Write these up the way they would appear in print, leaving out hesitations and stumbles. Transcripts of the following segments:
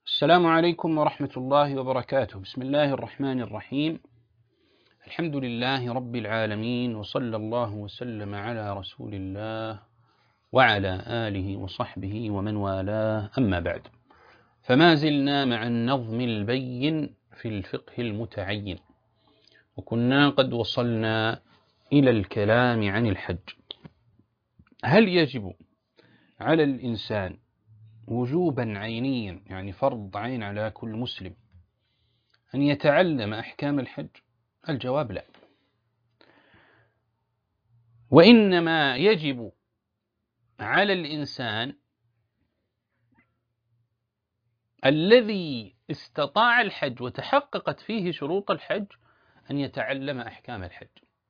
السلام عليكم ورحمة الله وبركاته. بسم الله الرحمن الرحيم. الحمد لله رب العالمين، وصلى الله وسلم على رسول الله وعلى آله وصحبه ومن والاه، أما بعد، فما زلنا مع النظم البين في الفقه المتعين، وكنا قد وصلنا إلى الكلام عن الحج. هل يجب على الإنسان وجوبا عينيا، يعني فرض عين على كل مسلم، أن يتعلم أحكام الحج؟ الجواب لا، وإنما يجب على الإنسان الذي استطاع الحج وتحققت فيه شروط الحج أن يتعلم أحكام الحج.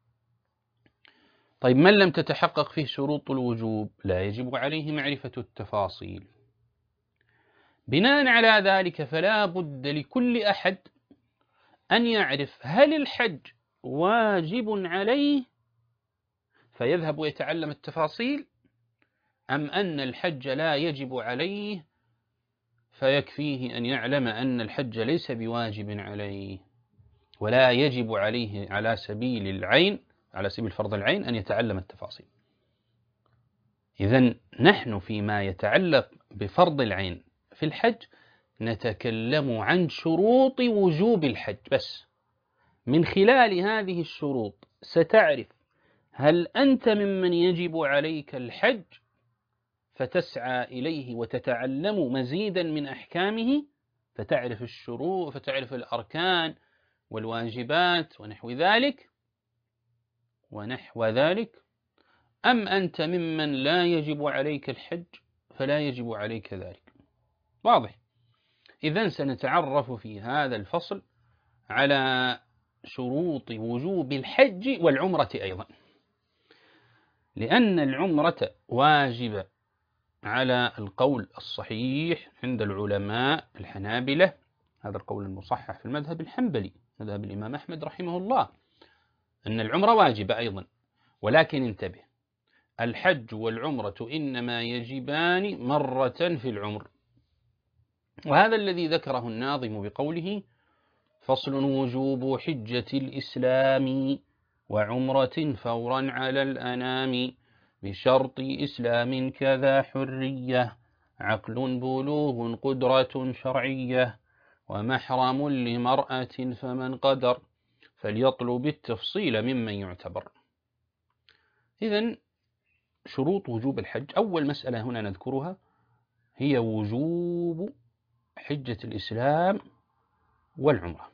طيب، من لم تتحقق فيه شروط الوجوب لا يجب عليه معرفة التفاصيل. بناء على ذلك فلا بد لكل أحد أن يعرف هل الحج واجب عليه فيذهب ويتعلم التفاصيل، أم أن الحج لا يجب عليه فيكفيه أن يعلم أن الحج ليس بواجب عليه ولا يجب عليه على سبيل العين، على سبيل فرض العين، أن يتعلم التفاصيل. إذن نحن فيما يتعلق بفرض العين في الحج نتكلم عن شروط وجوب الحج بس. من خلال هذه الشروط ستعرف هل أنت ممن يجب عليك الحج فتسعى إليه وتتعلم مزيدا من أحكامه، فتعرف الشروط، فتعرف الأركان والواجبات ونحو ذلك، أم أنت ممن لا يجب عليك الحج فلا يجب عليك ذلك؟ واضح؟ إذن سنتعرف في هذا الفصل على شروط وجوب الحج والعمرة أيضا، لأن العمرة واجبة على القول الصحيح عند العلماء الحنابلة، هذا القول المصحح في المذهب الحنبلي، مذهب الإمام أحمد رحمه الله، أن العمرة واجبة أيضا. ولكن انتبه، الحج والعمرة إنما يجبان مرة في العمر، وهذا الذي ذكره الناظم بقوله: فصل وجوب حجة الإسلام وعمرة فورا على الأنام، بشرط إسلام كذا حرية، عقل بلوغ قدرة شرعية، ومحرم لمرأة فمن قدر، فليطلب التفصيل ممن يعتبر. إذن شروط وجوب الحج، أول مسألة هنا نذكرها هي وجوب حجة الإسلام والعمرة.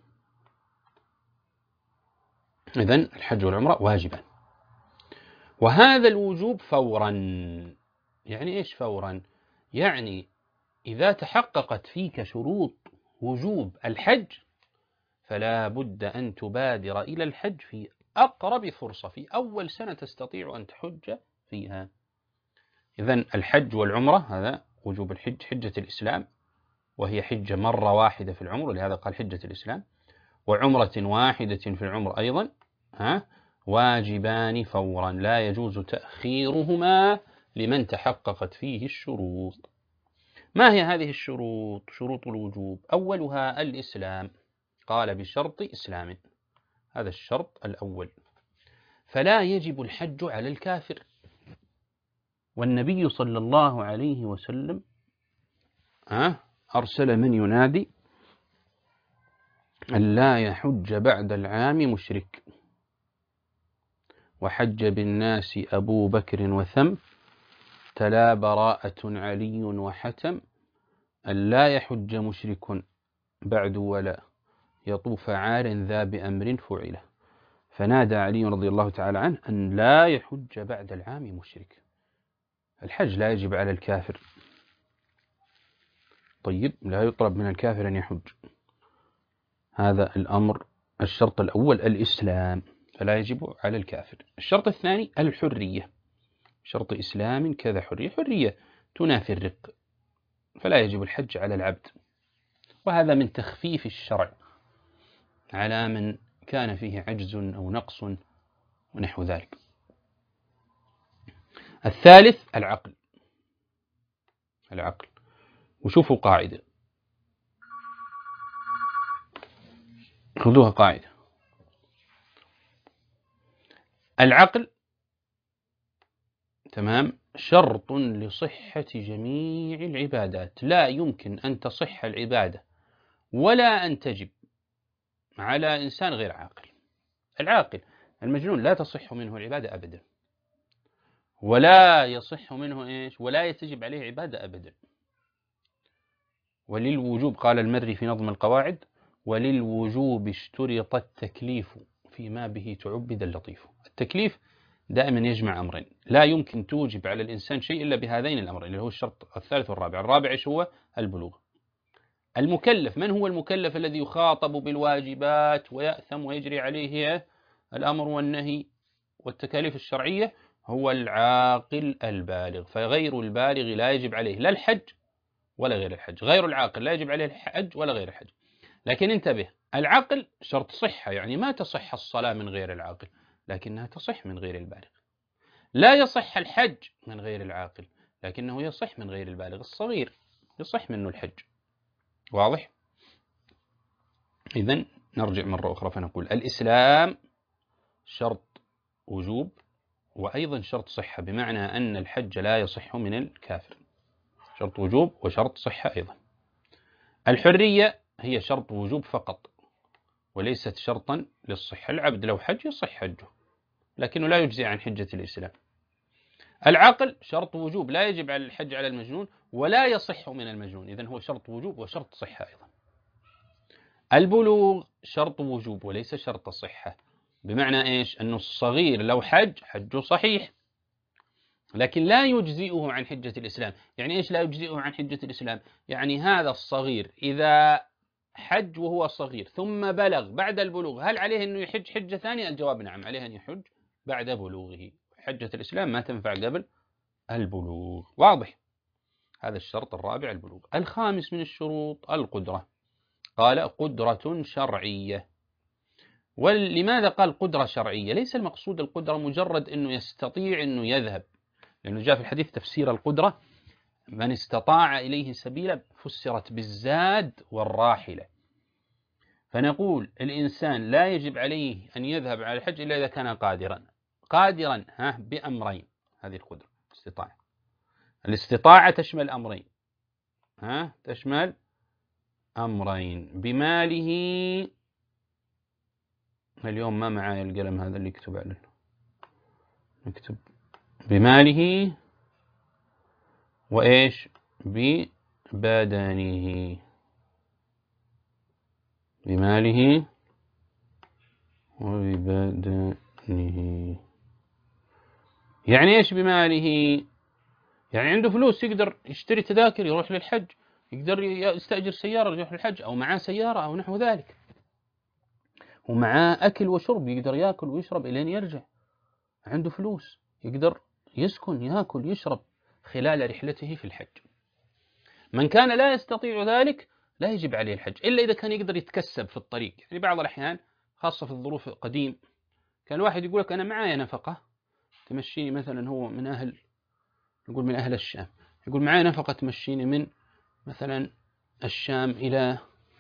إذن الحج والعمرة واجبان، وهذا الوجوب فورا. يعني إيش فورا؟ يعني إذا تحققت فيك شروط وجوب الحج فلا بد أن تبادر إلى الحج في أقرب فرصة، في أول سنة تستطيع أن تحج فيها. إذن الحج والعمرة، هذا وجوب الحج، حجة الإسلام وهي حجة مرة واحدة في العمر، ولهذا قال حجة الإسلام، وعمرة واحدة في العمر أيضا، واجبان فورا، لا يجوز تأخيرهما لمن تحققت فيه الشروط. ما هي هذه الشروط؟ شروط الوجوب: أولها الإسلام، قال بشرط إسلام، هذا الشرط الأول، فلا يجب الحج على الكافر. والنبي صلى الله عليه وسلم أرسل من ينادي أن لا يحج بعد العام مشرك، وحج بالناس أبو بكر وثم، تلا براءة علي وحتم، أن لا يحج مشرك بعد ولا يطوف عار ذا بأمر فعله، فنادى علي رضي الله تعالى عنه أن لا يحج بعد العام مشرك. الحج لا يجب على الكافر. طيب، لا يطلب من الكافر أن يحج، هذا الأمر. الشرط الأول الإسلام، فلا يجب على الكافر. الشرط الثاني الحرية، شرط إسلام كذا حرية، حرية تنافي الرق، فلا يجب الحج على العبد، وهذا من تخفيف الشرع على من كان فيه عجز أو نقص ونحو ذلك. الثالث العقل. وشوفوا قاعدة: خذوها قاعدة. العقل تمام شرط لصحة جميع العبادات، لا يمكن أن تصح العبادة ولا أن تجب على إنسان غير عاقل. العاقل المجنون لا تصح منه العبادة أبدا، ولا يصح منه إيش، ولا يتجب عليه عبادة أبدا. وللوجوب قال المري في نظم القواعد: وللوجوب اشترط التكليف فيما به تعبد اللطيف. التكليف دائما يجمع أمرين، لا يمكن توجب على الإنسان شيء إلا بهذين الأمرين، اللي هو الشرط الثالث والرابع. الرابع إيش هو؟ البلوغ. المكلف، من هو المكلف الذي يخاطب بالواجبات ويأثم ويجري عليه الأمر والنهي والتكاليف الشرعية؟ هو العاقل البالغ. فغير البالغ لا يجب عليه لا الحج ولا غير الحج، غير العاقل لا يجب عليه الحج ولا غير الحج. لكن انتبه، العقل شرط صحة، يعني ما تصح الصلاة من غير العاقل، لكنها تصح من غير البالغ. لا يصح الحج من غير العاقل، لكنه يصح من غير البالغ. الصغير يصح منه الحج. واضح؟ إذن نرجع مرة أخرى فنقول: الإسلام شرط وجوب وأيضا شرط صحة، بمعنى أن الحج لا يصح من الكافر، شرط وجوب وشرط صحة أيضا. الحرية هي شرط وجوب فقط وليست شرطا للصحة. العبد لو حج يصح حجه، لكنه لا يجزي عن حجة الإسلام. العقل شرط وجوب، لا يجب على الحج على المجنون ولا يصح من المجنون، إذن هو شرط وجوب وشرط صحة أيضا. البلوغ شرط وجوب وليس شرط صحة، بمعنى إيش؟ أنه الصغير لو حجه صحيح، لكن لا يجزئه عن حجة الإسلام. يعني إيش لا يجزئه عن حجة الإسلام؟ يعني هذا الصغير إذا حج وهو صغير ثم بلغ بعد البلوغ، هل عليه أنه يحج حجة ثانية؟ الجواب نعم، عليه أن يحج بعد بلوغه. حجة الإسلام ما تنفع قبل البلوغ. واضح؟ هذا الشرط الرابع البلوغ. الخامس من الشروط القدرة، قال قدرة شرعية. ولماذا قال قدرة شرعية؟ ليس المقصود القدرة مجرد أنه يستطيع أنه يذهب، لأنه جاء في الحديث تفسير القدرة: من استطاع إليه سبيلا، فسرت بالزاد والراحلة. فنقول الإنسان لا يجب عليه أن يذهب على الحج إلا إذا كان قادرا بأمرين. هذه القدرة استطاعة. الاستطاعة تشمل أمرين، تشمل أمرين: بماله. اليوم ما معايا القلم هذا اللي يكتب عليه، نكتب بماله وإيش؟ ببدنه. بماله وببدنه. يعني إيش بماله؟ يعني عنده فلوس يقدر يشتري تذاكر يروح للحج، يقدر يستأجر سيارة يروح للحج، أو معاه سيارة أو نحو ذلك، ومعاه أكل وشرب يقدر يأكل ويشرب إلين يرجع. عنده فلوس يقدر يسكن يأكل يشرب خلال رحلته في الحج. من كان لا يستطيع ذلك لا يجب عليه الحج إلا إذا كان يقدر يتكسب في الطريق. يعني بعض الأحيان خاصة في الظروف القديم كان الواحد يقول لك أنا معايا نفقة تمشيني، مثلا هو من أهل، نقول من أهل الشام، يقول معايا نفقة تمشيني من مثلا الشام إلى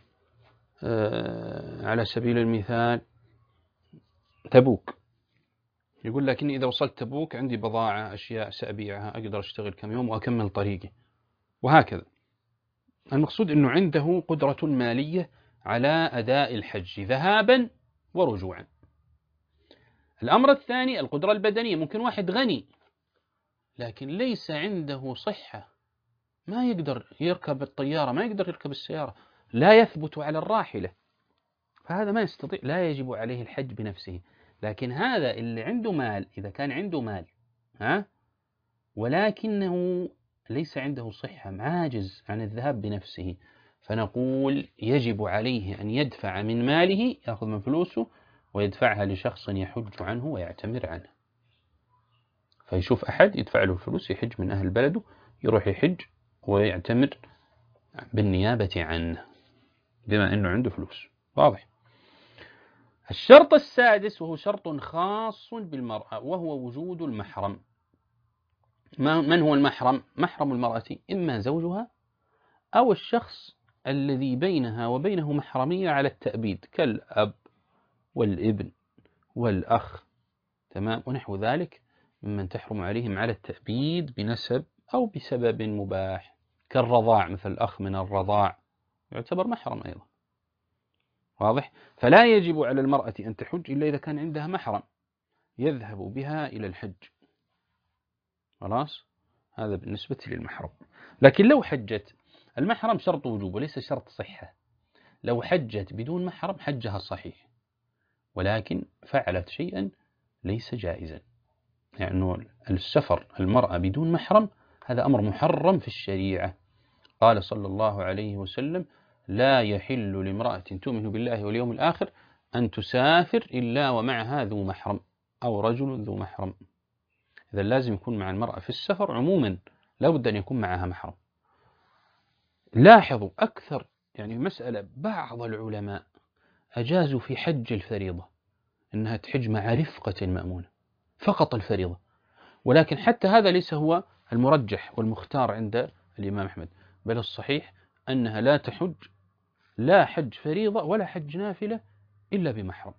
على سبيل المثال تبوك. يقول لكني إذا وصلت تبوك عندي بضاعة أشياء سأبيعها أقدر أشتغل كم يوم وأكمل طريقي، وهكذا. المقصود أنه عنده قدرة مالية على أداء الحج ذهابا ورجوعا. الأمر الثاني القدرة البدنية. ممكن واحد غني لكن ليس عنده صحة، ما يقدر يركب الطيارة، ما يقدر يركب السيارة، لا يثبت على الراحلة، فهذا ما يستطيع، لا يجب عليه الحج بنفسه. لكن هذا اللي عنده مال، إذا كان عنده مال ولكنه ليس عنده صحة، عاجز عن الذهاب بنفسه، فنقول يجب عليه أن يدفع من ماله، يأخذ من فلوسه ويدفعها لشخص يحج عنه ويعتمر عنه. فيشوف أحد يدفع له الفلوس يحج من أهل بلده، يروح يحج ويعتمر بالنيابة عنه بما أنه عنده فلوس. واضح؟ الشرط السادس وهو شرط خاص بالمرأة وهو وجود المحرم. من هو المحرم؟ محرم المرأة إما زوجها أو الشخص الذي بينها وبينه محرمية على التأبيد كالأب والابن والأخ، تمام، ونحو ذلك ممن تحرم عليهم على التأبيد بنسب أو بسبب مباح، كالرضاع، مثل الأخ من الرضاع يعتبر محرم أيضا. واضح؟ فلا يجب على المرأة أن تحج إلا إذا كان عندها محرم يذهب بها إلى الحج. خلاص؟ هذا بالنسبة للمحرم. لكن لو حجت، المحرم شرط وجوب وليس شرط صحة. لو حجت بدون محرم حجها صحيح، ولكن فعلت شيئا ليس جائزا، يعني السفر المرأة بدون محرم هذا أمر محرم في الشريعة. قال صلى الله عليه وسلم: لا يحل لامرأة تؤمن بالله واليوم الآخر أن تسافر إلا ومعها ذو محرم أو رجل ذو محرم. إذا لازم يكون مع المرأة في السفر عموما لا بد أن يكون معها محرم. لاحظوا أكثر يعني مسألة، بعض العلماء أجازوا في حج الفريضة أنها تحج مع رفقة مأمونة فقط الفريضة، ولكن حتى هذا ليس هو المرجح والمختار عند الإمام أحمد، بل الصحيح أنها لا تحج لا حج فريضة ولا حج نافلة إلا بمحرم،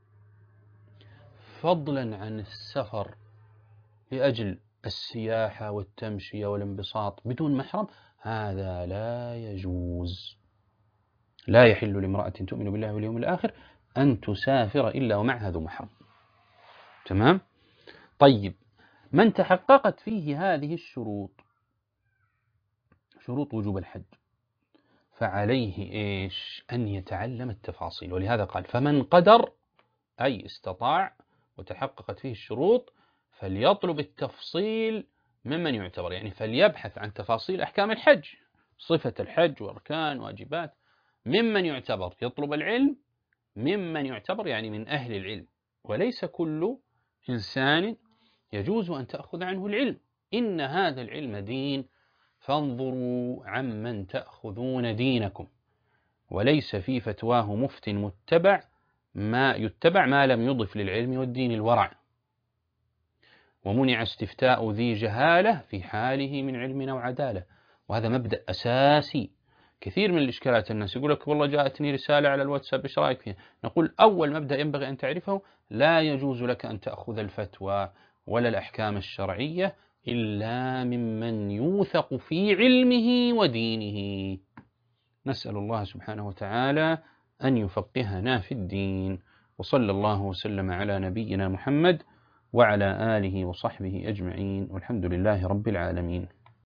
فضلا عن السفر لأجل السياحة والتمشية والانبساط بدون محرم، هذا لا يجوز. لا يحل لامرأة تؤمن بالله واليوم الآخر أن تسافر إلا ومعها ذو محرم. تمام؟ طيب، من تحققت فيه هذه الشروط، شروط وجوب الحج، فعليه إيش؟ أن يتعلم التفاصيل. ولهذا قال: فمن قدر، أي استطاع وتحققت فيه الشروط، فليطلب التفصيل ممن يعتبر، يعني فليبحث عن تفاصيل أحكام الحج، صفة الحج وأركان واجبات، ممن يعتبر، يطلب العلم ممن يعتبر يعني من أهل العلم، وليس كل إنسان يجوز أن تأخذ عنه العلم. إن هذا العلم دين، فانظروا عمن تأخذون دينكم، وليس في فتواه مفت متبع ما لم يضف للعلم والدين الورع، ومنع استفتاء ذي جهالة في حاله من علم أو عدالة. وهذا مبدأ أساسي. كثير من الإشكالات الناس يقول لك: والله جاءتني رسالة على الواتساب، إيش رأيك فيها؟ نقول: أول مبدأ ينبغي أن تعرفه: لا يجوز لك أن تأخذ الفتوى ولا الأحكام الشرعية إلا ممن يوثق في علمه ودينه. نسأل الله سبحانه وتعالى أن يفقهنا في الدين، وصلى الله وسلم على نبينا محمد وعلى آله وصحبه أجمعين، والحمد لله رب العالمين.